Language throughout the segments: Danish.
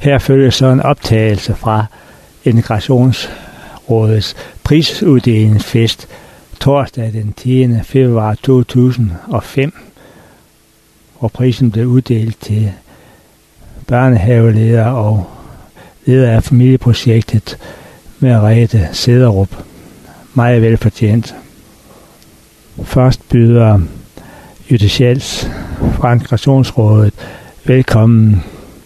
Her følger så en optagelse fra Integrationsrådets prisuddelingsfest torsdag den 10. februar 2005, hvor prisen blev uddelt til børnehaveleder og leder af familieprojektet Merete Sederup. Meget velfortjent. Først byder Jytte Schels fra Integrationsrådet velkommen.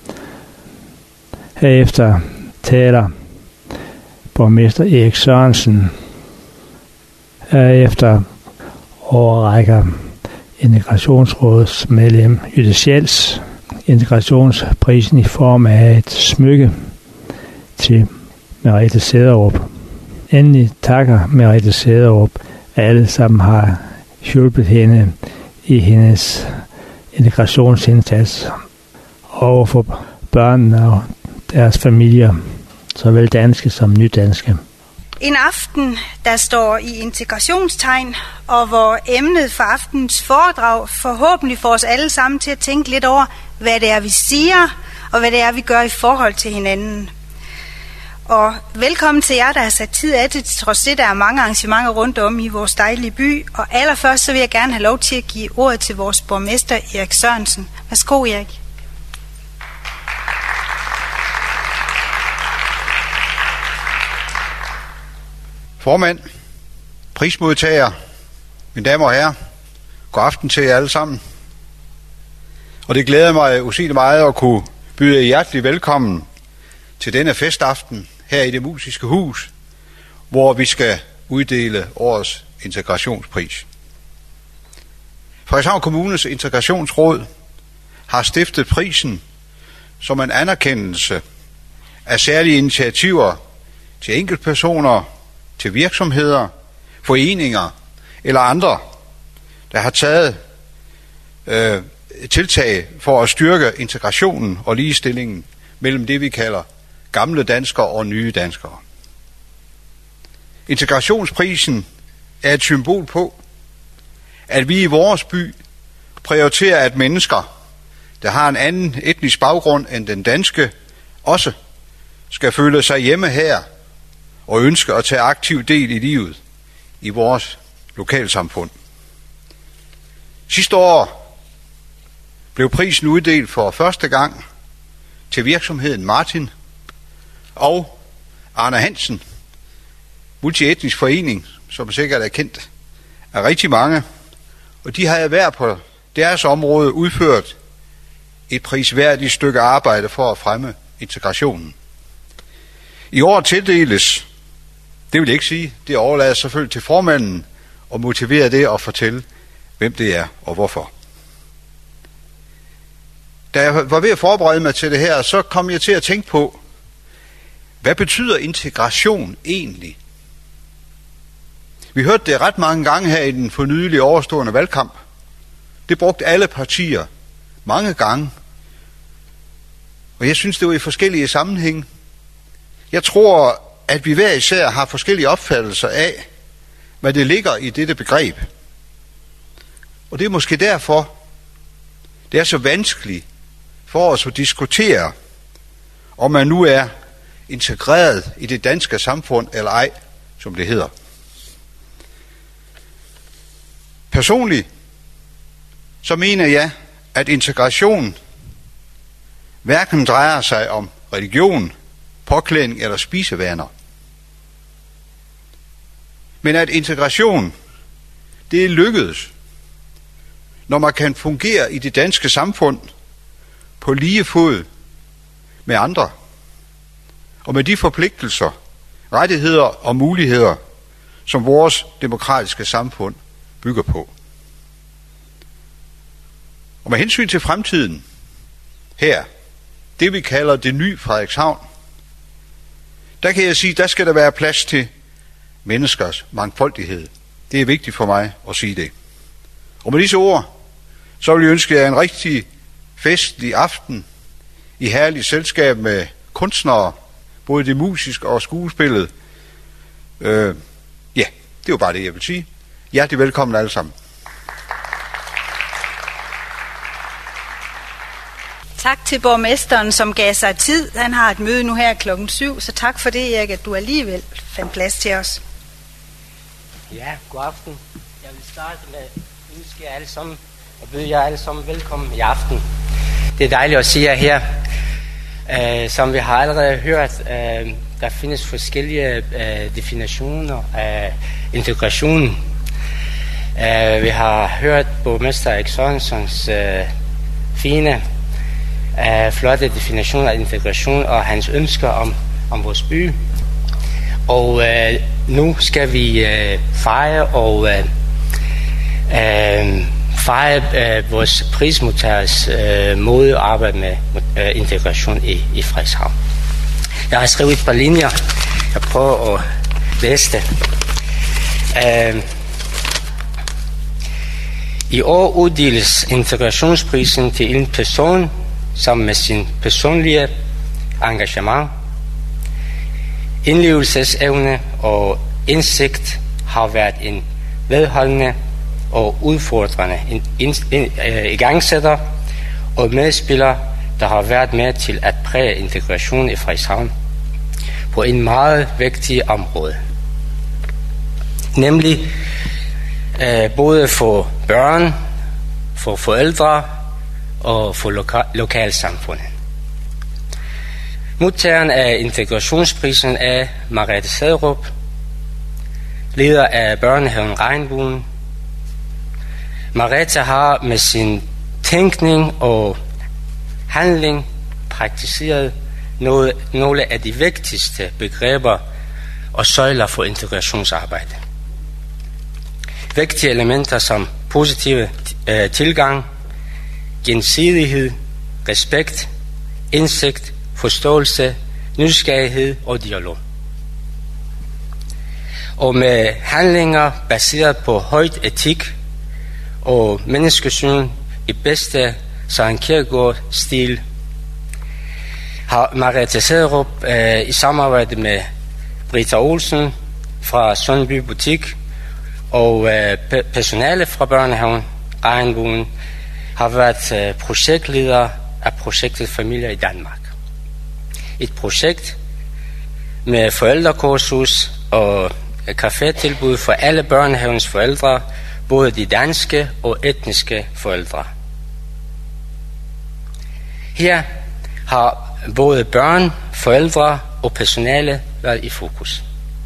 Herefter taler borgmester Erik Sørensen. Herefter overrækker Integrationsrådets medlem Jytte Schels integrationsprisen i form af et smykke til Merete Sederup. Endelig takker Merete Sederup, at alle sammen har hjulpet hende i hendes integrationsindsats over for børnene og deres familier, såvel danske som nydanske. En aften, der står i integrationstegn, og hvor emnet for aftenens foredrag forhåbentlig får os alle sammen til at tænke lidt over, hvad det er, vi siger, og hvad det er, vi gør i forhold til hinanden. Og velkommen til jer, der har sat tid af det, trods det, der er mange arrangementer rundt om i vores dejlige by. Og allerførst så vil jeg gerne have lov til at give ordet til vores borgmester Erik Sørensen. Værsgo, Erik. Formand, prismodtager, mine damer og herrer, god aften til jer alle sammen. Og det glæder mig usigeligt meget at kunne byde jer hjertelig velkommen til denne festaften her i Det Musiske Hus, hvor vi skal uddele årets integrationspris. Frederikshavn Kommunes Integrationsråd har stiftet prisen som en anerkendelse af særlige initiativer til enkeltpersoner, til virksomheder, foreninger eller andre, der har taget tiltag for at styrke integrationen og ligestillingen mellem det, vi kalder gamle danskere og nye danskere. Integrationsprisen er et symbol på, at vi i vores by prioriterer, at mennesker, der har en anden etnisk baggrund end den danske, også skal føle sig hjemme her og ønske at tage aktiv del i livet i vores lokalsamfund. Sidste år blev prisen uddelt for første gang til virksomheden Martin og Arne Hansen, multietnisk forening, som sikkert er kendt af rigtig mange, og de har hver på deres område udført et prisværdigt stykke arbejde for at fremme integrationen. I år tildeles, det vil jeg ikke sige, det overlader selvfølgelig til formanden at motivere det og fortælle, hvem det er og hvorfor. Da jeg var ved at forberede mig til det her, så kom jeg til at tænke på, hvad betyder integration egentlig? Vi hørte det ret mange gange her i den for nylig overstående valgkamp. Det brugte alle partier mange gange. Og jeg synes, det var i forskellige sammenhænge. Jeg tror, at vi hver især har forskellige opfattelser af, hvad det ligger i dette begreb. Og det er måske derfor, det er så vanskeligt for os at diskutere, om man nu er integreret i det danske samfund eller ej, som det hedder. Personligt så mener jeg, at integration hverken drejer sig om religion, påklædning eller spisevaner. Men at integration, det er lykkedes, når man kan fungere i det danske samfund på lige fod med andre, og med de forpligtelser, rettigheder og muligheder, som vores demokratiske samfund bygger på. Og med hensyn til fremtiden, her, det vi kalder det nye Frederikshavn, der kan jeg sige, der skal der være plads til menneskers mangfoldighed. Det er vigtigt for mig at sige det. Og med disse ord, så vil jeg ønske jer en rigtig festlig aften i herligt selskab med kunstnere, både det musiske og skuespillet. Ja, det var bare det, jeg vil sige. Hjertelig velkommen alle sammen. Tak til borgmesteren, som gav sig tid. Han har et møde nu her 7:00, så tak for det, Erik, at du alligevel fandt plads til os. Ja, god aften. Jeg vil starte med at ønske jer alle sammen og byde jer alle sammen velkommen i aften. Det er dejligt at se jer her. Som vi har allerede hørt, der findes forskellige definitioner af integration. Vi har hørt borgmester Erik Sørensons fine, flotte definition af integration og hans ønsker om vores by. Og nu skal vi fejre vores prismodtagers måde at arbejde med integration i Frederikshavn. Jeg har skrevet et par linjer. Jeg prøver at læse det. I år uddeles integrationsprisen til en person, som med sin personlige engagement, indlevelsesevne og indsigt har været en vedholdende og udfordrende igangsætter og medspiller, der har været med til at præge integration i Frederikshavn på en meget vigtig område. Nemlig både for børn, for forældre og for lokalsamfundet. Modtageren af integrationsprisen er Margrethe Sæderup, leder af børnehaven Regnbuen. Margrethe har med sin tænkning og handling praktiseret nogle af de vigtigste begreber og søjler for integrationsarbejde. Vigtige elementer som positiv tilgang, gensidighed, respekt, indsigt, forståelse, nysgerrighed og dialog. Og med handlinger baseret på højt etik og menneskesyn i bedste Søren Kierkegaard-stil, har Margrethe Sæderup i samarbejde med Britta Olsen fra Sundby Butik og personale fra børnehaven Regnbuen har været projektleder af projektet Familier i Danmark. Et projekt med forældrekursus og cafétilbud for alle børnehavens forældre, både de danske og etniske forældre. Her har både børn, forældre og personale været i fokus.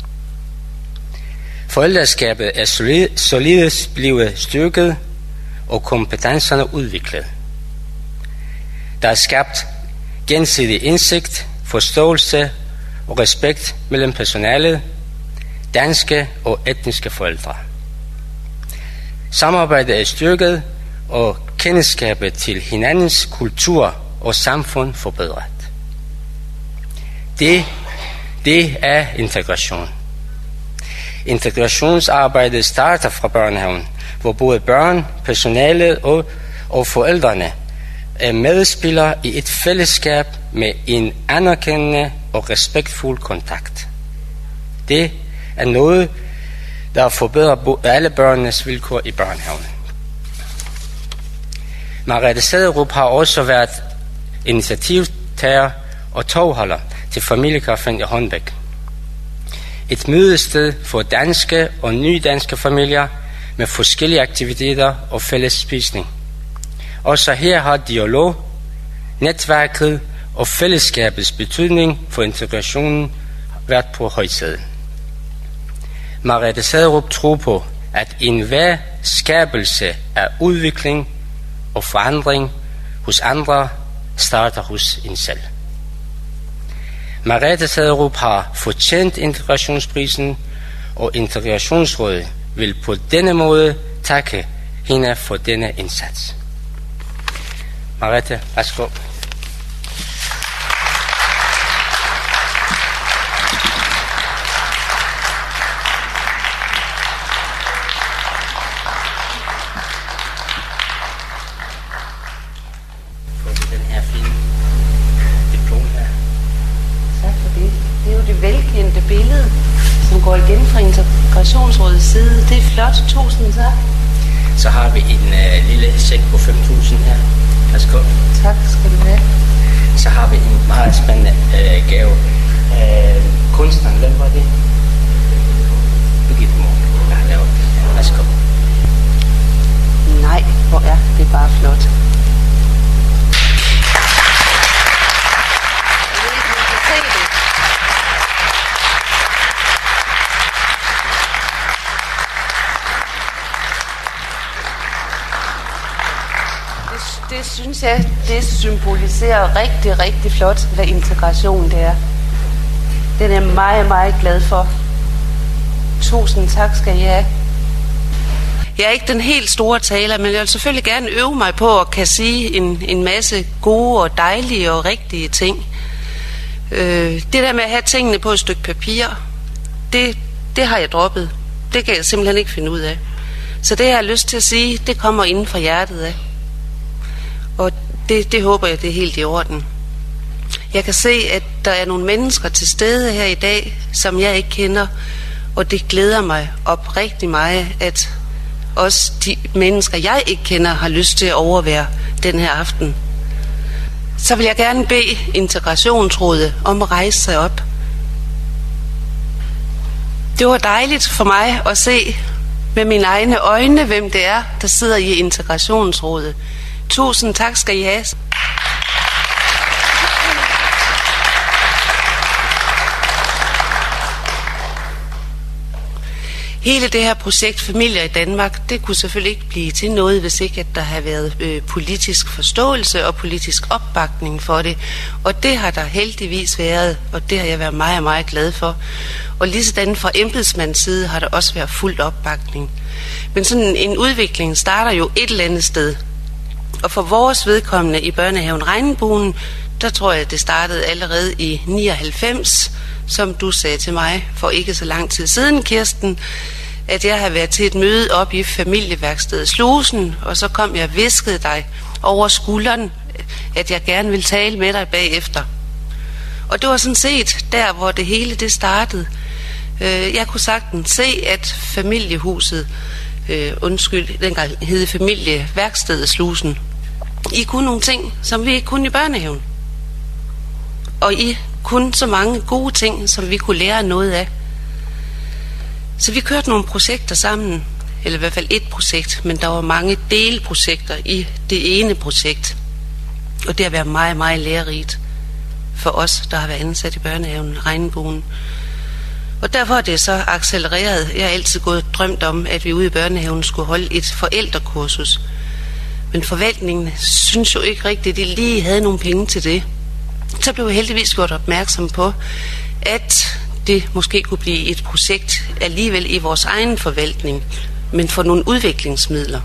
Forældreskabet er solidt blevet styrket og kompetencerne udviklet. Der er skabt gensidig indsigt, forståelse og respekt mellem personalet, danske og etniske forældre. Samarbejdet er styrket og kendskabet til hinandens kultur og samfund forbedret. Det er integration. Integrationsarbejdet starter fra børnehaven, hvor både børn, personalet og forældrene er medspillere i et fællesskab med en anerkendende og respektfuld kontakt. Det er noget, der forbedrer alle børnenes vilkår i børnehaven. Margrethe Sæderup har også været initiativtager og tovholder til familiecaféen i Hornbæk. Et mødested for danske og nydanske familier med forskellige aktiviteter og fælles spisning. Også her har dialog, netværket og fællesskabets betydning for integrationen været på højsædet. Margrethe Sæderup tror på, at enhver skabelse af udvikling og forandring hos andre starter hos en selv. Margrethe Sæderup har fortjent integrationsprisen, og Integrationsrådet vil på denne måde takke hende for denne indsats. Margrethe, værsgo. Velkendte billede, som går igen fra Integrationsrådets side. Det er flot. Tusind tak. Så har vi en lille sæk på 5.000 her. Værsgo. Tak skal du have. Så har vi en meget spændende gave. Kunstneren, hvem var det? Birgitte Mohr, der har lavet det. Værsgo. Nej, hvor er det bare flot. Det synes jeg, det symboliserer rigtig, rigtig flot, hvad integration det er. Den er jeg meget, meget glad for. Tusind tak skal I have. Jeg er ikke den helt store taler, men jeg vil selvfølgelig gerne øve mig på at kan sige en masse gode og dejlige og rigtige ting. Det der med at have tingene på et stykke papir, det har jeg droppet. Det kan jeg simpelthen ikke finde ud af. Så det jeg har lyst til at sige, det kommer inden fra hjertet af. Og det håber jeg, det er helt i orden. Jeg kan se, at der er nogle mennesker til stede her i dag, som jeg ikke kender, og det glæder mig oprigtigt meget, at også de mennesker, jeg ikke kender, har lyst til at overvære den her aften. Så vil jeg gerne bede Integrationsrådet om at rejse sig op. Det var dejligt for mig at se med mine egne øjne, hvem det er, der sidder i Integrationsrådet. Tusind tak skal I have. Hele det her projekt Familier i Danmark, det kunne selvfølgelig ikke blive til noget, hvis ikke at der havde været politisk forståelse og politisk opbakning for det. Og det har der heldigvis været, og det har jeg været meget, meget glad for. Og ligesådan fra embedsmands side har der også været fuld opbakning. Men sådan en udvikling starter jo et eller andet sted. Og for vores vedkommende i børnehaven Regnbuen, der tror jeg, det startede allerede i 99, som du sagde til mig for ikke så lang tid siden, Kirsten, at jeg havde været til et møde op i familieværkstedet Slusen, og så kom jeg og viskede dig over skulderen, at jeg gerne ville tale med dig bagefter. Og det var sådan set der, hvor det hele det startede. Jeg kunne sagtens se, at familiehuset, dengang hed familieværkstedet Slusen, I kunne nogle ting, som vi ikke kunne i børnehaven. Og I kunne så mange gode ting, som vi kunne lære noget af. Så vi kørte nogle projekter sammen, eller i hvert fald et projekt, men der var mange delprojekter i det ene projekt. Og det har været meget, meget lærerigt for os, der har været ansat i børnehaven Regnbuen. Og derfor er det så accelereret. Jeg har altid gået og drømt om, at vi ude i børnehaven skulle holde et forældrekursus. Men forvaltningen synes jo ikke rigtigt, at de lige havde nogle penge til det. Så blev jeg heldigvis gjort opmærksom på, at det måske kunne blive et projekt alligevel i vores egen forvaltning, men for nogle udviklingsmidler.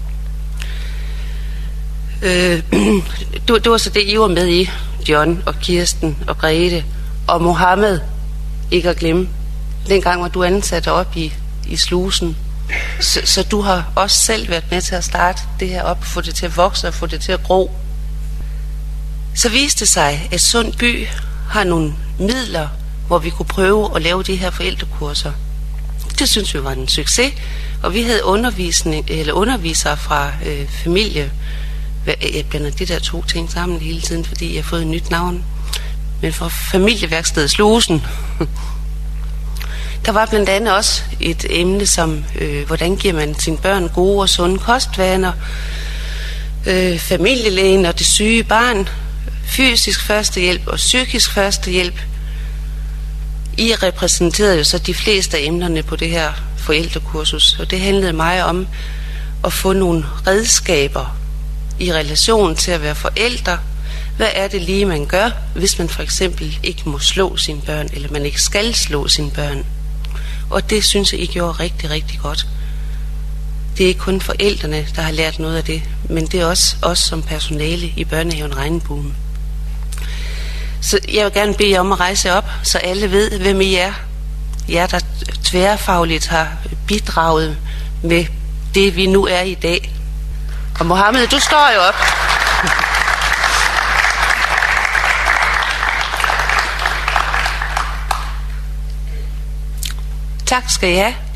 Det var så det, I var med i, John og Kirsten og Grete og Mohammed, ikke at glemme. Dengang var du ansat op i Slusen. Så du har også selv været med til at starte det her op, få det til at vokse og få det til at gro. Så viste det sig, at Sundby har nogle midler, hvor vi kunne prøve at lave de her forældrekurser. Det synes vi var en succes, og vi havde undervisere fra familie. Jeg blander de der to ting sammen hele tiden, fordi jeg har fået et nyt navn. Men fra familieværkstedet Slusen. Der var blandt andet også et emne som, hvordan giver man sine børn gode og sunde kostvaner, familielægen og det syge barn, fysisk førstehjælp og psykisk førstehjælp. I repræsenterede jo så de fleste af emnerne på det her forældrekursus, og det handlede meget om at få nogle redskaber i relation til at være forældre. Hvad er det lige, man gør, hvis man for eksempel ikke må slå sine børn, eller man ikke skal slå sine børn? Og det synes jeg, I gjorde rigtig, rigtig godt. Det er ikke kun forældrene, der har lært noget af det, men det er også os som personale i børnehaven Regnbuen. Så jeg vil gerne bede jer om at rejse op, så alle ved, hvem I er. Jer, der tværfagligt har bidraget med det, vi nu er i dag. Og Mohammed, du står jo op. Tak skal I have.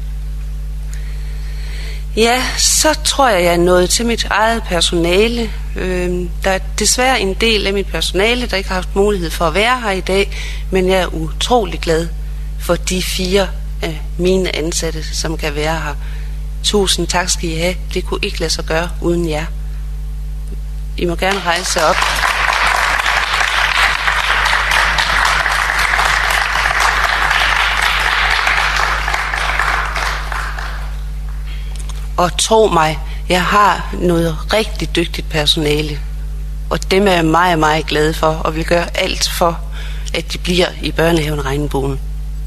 Ja, så tror jeg er nået til mit eget personale. Der er desværre en del af mit personale, der ikke har haft mulighed for at være her i dag, men jeg er utrolig glad for de 4 af mine ansatte, som kan være her. Tusind tak skal I have. Det kunne ikke lade sig gøre uden jer. I må gerne rejse op. Og tro mig, jeg har noget rigtig dygtigt personale. Og dem er jeg meget, meget glad for, og vil gøre alt for, at de bliver i børnehaven Regnbuen.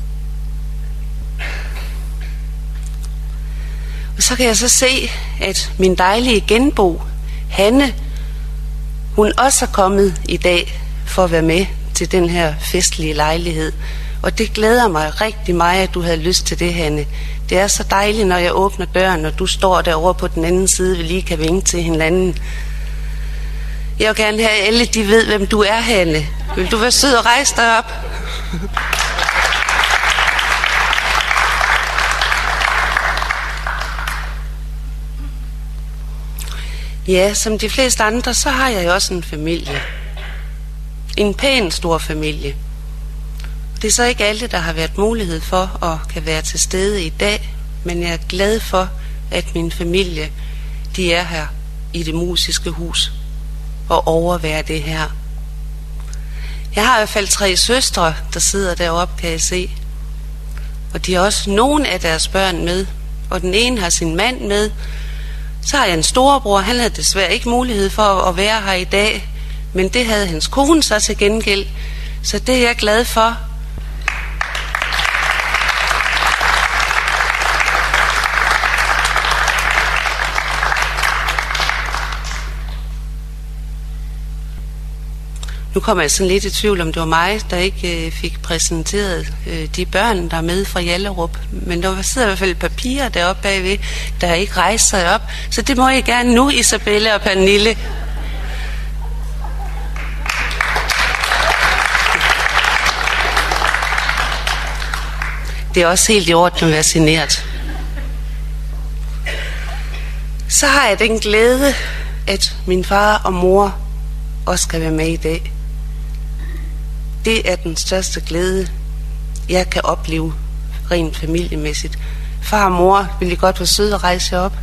Og så kan jeg så se, at min dejlige genbo, Hanne, hun også er kommet i dag for at være med til den her festlige lejlighed. Og det glæder mig rigtig meget, at du havde lyst til det, Hanne. Det er så dejligt, når jeg åbner døren, og du står derovre på den anden side, vi lige kan vinke til hinanden. Jeg vil gerne have, at alle de ved, hvem du er, Hanne. Vil du være sød og rejse dig op? Ja, som de fleste andre, så har jeg jo også en familie. En pæn stor familie. Det er så ikke alle, der har været mulighed for at kan være til stede i dag, men jeg er glad for, at min familie, de er her i det musiske hus og overværer det her. Jeg har i hvert fald 3 søstre, der sidder deroppe, kan jeg se. Og de har også nogle af deres børn med, og den ene har sin mand med. Så har jeg en storebror, han havde desværre ikke mulighed for at være her i dag, men det havde hans kone så til gengæld, så det er jeg glad for. Nu kommer jeg sådan lidt i tvivl, om det var mig, der ikke fik præsenteret de børn, der er med fra Hjallerup. Men der sidder i hvert fald papirer deroppe bagved, der ikke rejser sig op. Så det må jeg gerne nu, Isabelle og Pernille. Det er også helt i orden at være genert. Så har jeg den glæde, at min far og mor også skal være med i dag. Det er den største glæde, jeg kan opleve rent familiemæssigt. Far og mor, vil I godt være søde at rejse op?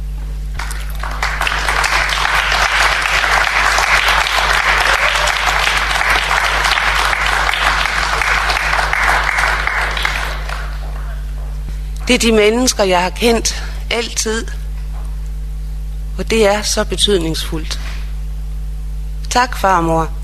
Det er de mennesker, jeg har kendt altid, og det er så betydningsfuldt. Tak, far og mor.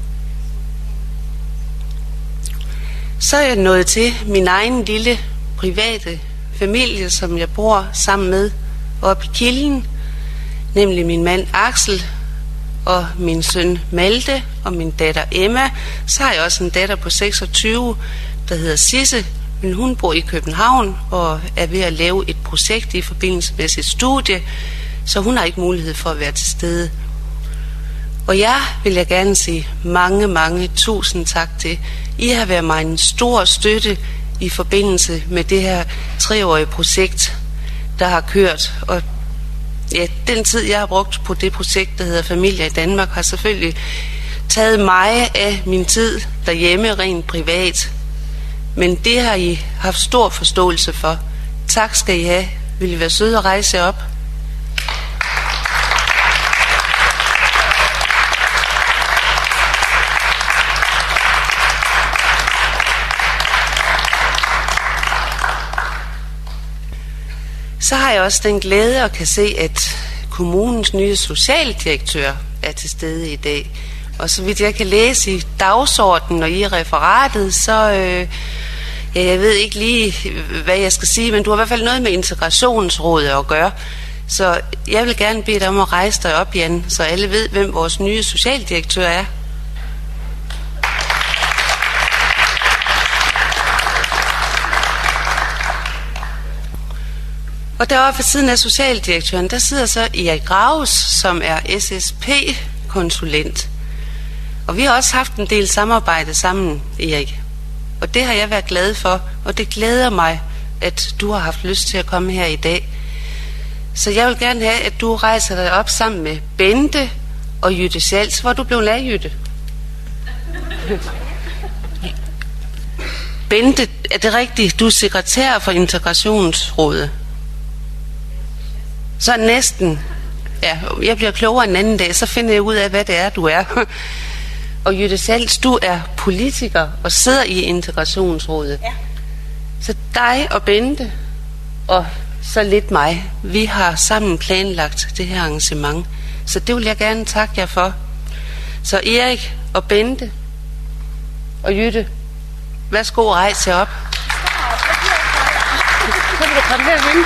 Så er jeg nået til min egen lille private familie, som jeg bor sammen med oppe i Kilden, nemlig min mand Axel og min søn Malte og min datter Emma. Så har jeg også en datter på 26, der hedder Sisse, men hun bor i København og er ved at lave et projekt i forbindelse med sit studie, så hun har ikke mulighed for at være til stede. Og jeg vil jeg gerne sige mange, mange tusind tak til. I har været mig en stor støtte i forbindelse med det her 3-årige projekt, der har kørt. Og ja, den tid, jeg har brugt på det projekt, der hedder Familier i Danmark, har selvfølgelig taget meget af min tid derhjemme rent privat. Men det har I haft stor forståelse for. Tak skal I have. Vil I være søde at rejse op? Så har jeg også den glæde at kan se, at kommunens nye socialdirektør er til stede i dag. Og så vidt jeg kan læse i dagsordenen og i referatet, så jeg ved ikke lige, hvad jeg skal sige, men du har i hvert fald noget med integrationsrådet at gøre. Så jeg vil gerne bede dig om at rejse dig op, Jan, så alle ved, hvem vores nye socialdirektør er. Og deroppe ved siden af socialdirektøren, der sidder så Erik Graves, som er SSP-konsulent. Og vi har også haft en del samarbejde sammen, Erik. Og det har jeg været glad for, og det glæder mig, at du har haft lyst til at komme her i dag. Så jeg vil gerne have, at du rejser dig op sammen med Bente Og Jytte Schals, hvor du blev af, Jytte? Bente, er det rigtigt? Du er sekretær for Integrationsrådet. Så næsten. Ja, jeg bliver klogere en anden dag, så finder jeg ud af, hvad det er, du er. Og Jytte Schals, du er politiker og sidder i Integrationsrådet. Ja. Så dig og Bente, og så lidt mig, vi har sammen planlagt det her arrangement. Så det vil jeg gerne takke jer for. Så Erik og Bente og Jytte, værsgo og rejse jer op. Så vil du komme herhen.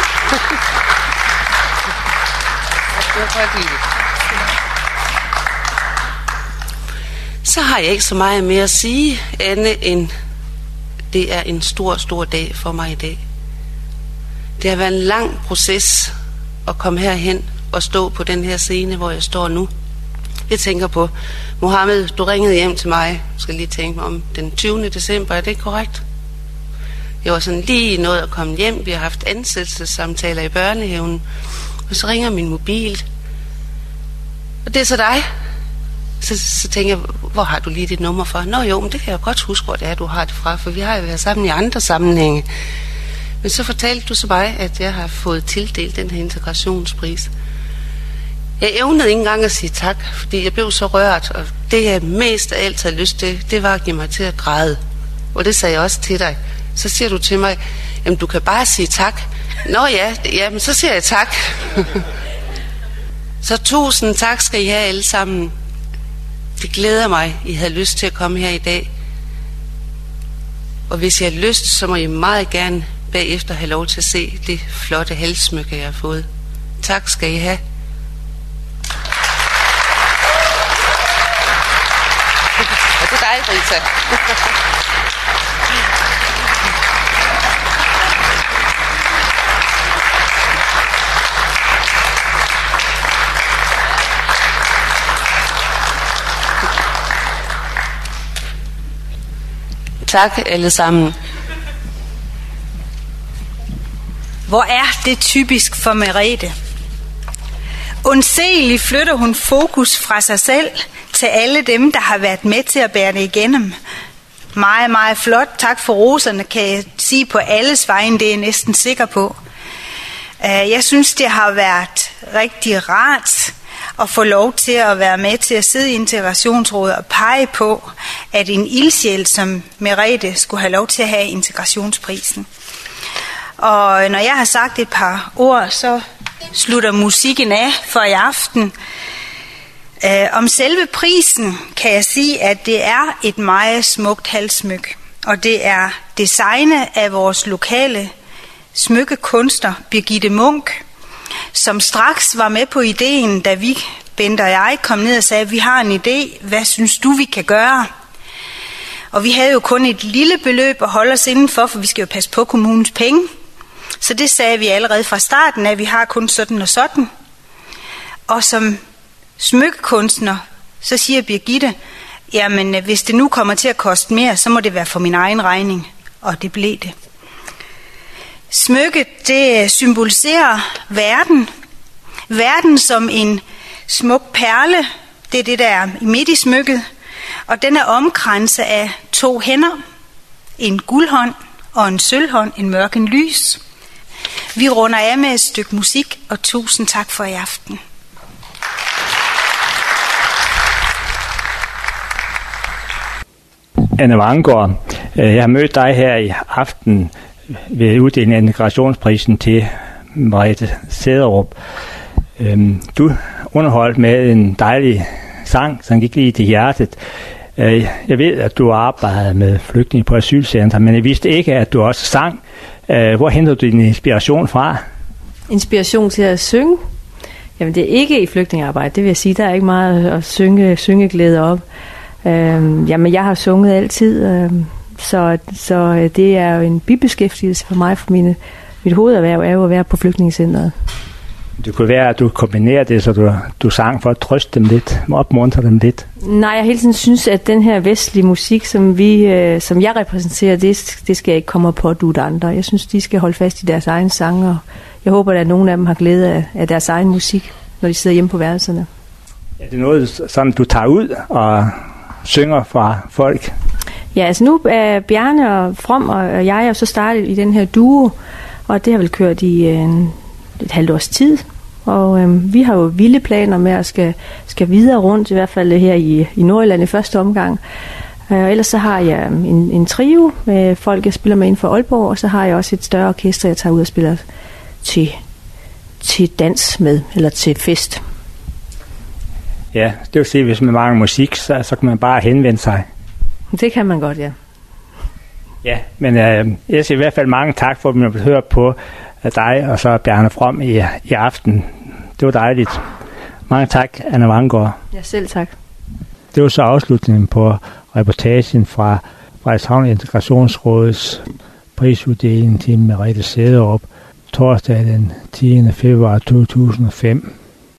Så har jeg ikke så meget mere at sige, andet end det er en stor, stor dag for mig i dag. Det har været en lang proces at komme herhen og stå på den her scene, hvor jeg står nu. Jeg tænker på, Mohammed, du ringede hjem til mig, jeg skal lige tænke mig om den 20. december, er det korrekt? Jeg var sådan lige nået at komme hjem, vi har haft ansættelsessamtaler i børnehaven, og så ringer min mobil, og det er så dig. Så tænker jeg, hvor har du lige dit nummer fra? Nå jo, men det kan jeg godt huske, hvor det er, du har det fra, for vi har jo været sammen i andre sammenhænge. Men så fortalte du så mig, at jeg har fået tildelt den her integrationspris. Jeg evnede ikke engang at sige tak, fordi jeg blev så rørt, og det jeg mest af alt havde lyst til, det var at give mig til at græde. Og det sagde jeg også til dig. Så siger du til mig, jamen du kan bare sige tak. Nå ja, jamen så siger jeg tak. Så 1000 tak skal I have alle sammen. Det glæder mig, I havde lyst til at komme her i dag. Og hvis I har lyst, så må I meget gerne bagefter have lov til at se det flotte halssmykke, jeg har fået. Tak skal I have. Og det er dig, Rita. Tak alle sammen. Hvor er det typisk for Merete? Undseeligt flytter hun fokus fra sig selv til alle dem, der har været med til at bære det igennem. Meget, meget flot. Tak for roserne, kan jeg sige på alles vegne, det er jeg næsten sikker på. Jeg synes, det har været rigtig rart at få lov til at være med til at sidde i Integrationsrådet og pege på, at en ildsjæl som Merete skulle have lov til at have integrationsprisen. Og når jeg har sagt et par ord, så slutter musikken af for i aften. Om selve prisen kan jeg sige, at det er et meget smukt halssmykke. Og det er designet af vores lokale smykkekunstner Birgitte Munk, som straks var med på ideen, da vi, Bente og jeg, kom ned og sagde, at vi har en idé, hvad synes du, vi kan gøre? Og vi havde jo kun et lille beløb at holde os indenfor, for vi skal jo passe på kommunens penge. Så det sagde vi allerede fra starten, at vi har kun sådan og sådan. Og som smykkekunstner, så siger Birgitte, jamen hvis det nu kommer til at koste mere, så må det være for min egen regning. Og det blev det. Smykket, det symboliserer verden. Verden som en smuk perle, det er det, der er midt i smykket. Og den er omkranset af 2 hænder, en guldhånd og en sølvhånd, en mørk en lys. Vi runder af med et stykke musik, og 1000 tak for i aften. Anne Vanggaard, jeg har mødt dig her i aften ved uddelingen af integrationsprisen til Merete Sæderup. Du underholdt med en dejlig sang, som gik lige til hjertet. Jeg ved, at du arbejder med flygtninge på asylcenter, men jeg vidste ikke, at du også sang. Hvor henter du din inspiration fra? Inspiration til at synge? Jamen, det er ikke i flygtningearbejde, det vil jeg sige. Der er ikke meget at syngeglæde op. Jamen, jeg har sunget altid, så det er jo en bibeskæftigelse for mig, for mit hovederhverv er jo at være på flygtningecenteret. Det kunne være, at du kombinerer det, så du sang for at trøste dem lidt, opmuntre dem lidt. Nej, jeg hele tiden synes, at den her vestlige musik, som jeg repræsenterer, det skal ikke komme på at dutte andre. Jeg synes, de skal holde fast i deres egen sange, og jeg håber, at nogen af dem har glæde af deres egen musik, når de sidder hjemme på værelserne. Er det noget, som du tager ud og synger fra folk? Ja, altså nu er Bjarne og From og jeg er så startet i den her duo, og det har vel kørt i et halvt års tid. Og vi har jo vilde planer med at skal videre rundt, i hvert fald her i Nordjylland i første omgang. Ellers så har jeg en trio med folk, jeg spiller med inden for Aalborg, og så har jeg også et større orkester, jeg tager ud og spiller til dans med, eller til fest. Ja, det vil sige, hvis man mangler musik, så kan man bare henvende sig. Det kan man godt, ja. Ja, men jeg siger i hvert fald mange tak for, at man vil høre på dig og så Bjarne From i aften. Det var dejligt. Mange tak, Anna Vanggaard. Ja, selv tak. Det var så afslutningen på reportagen fra Frederikshavn Integrationsrådets prisuddeling til Merete Sæderup torsdag den 10. februar 2005.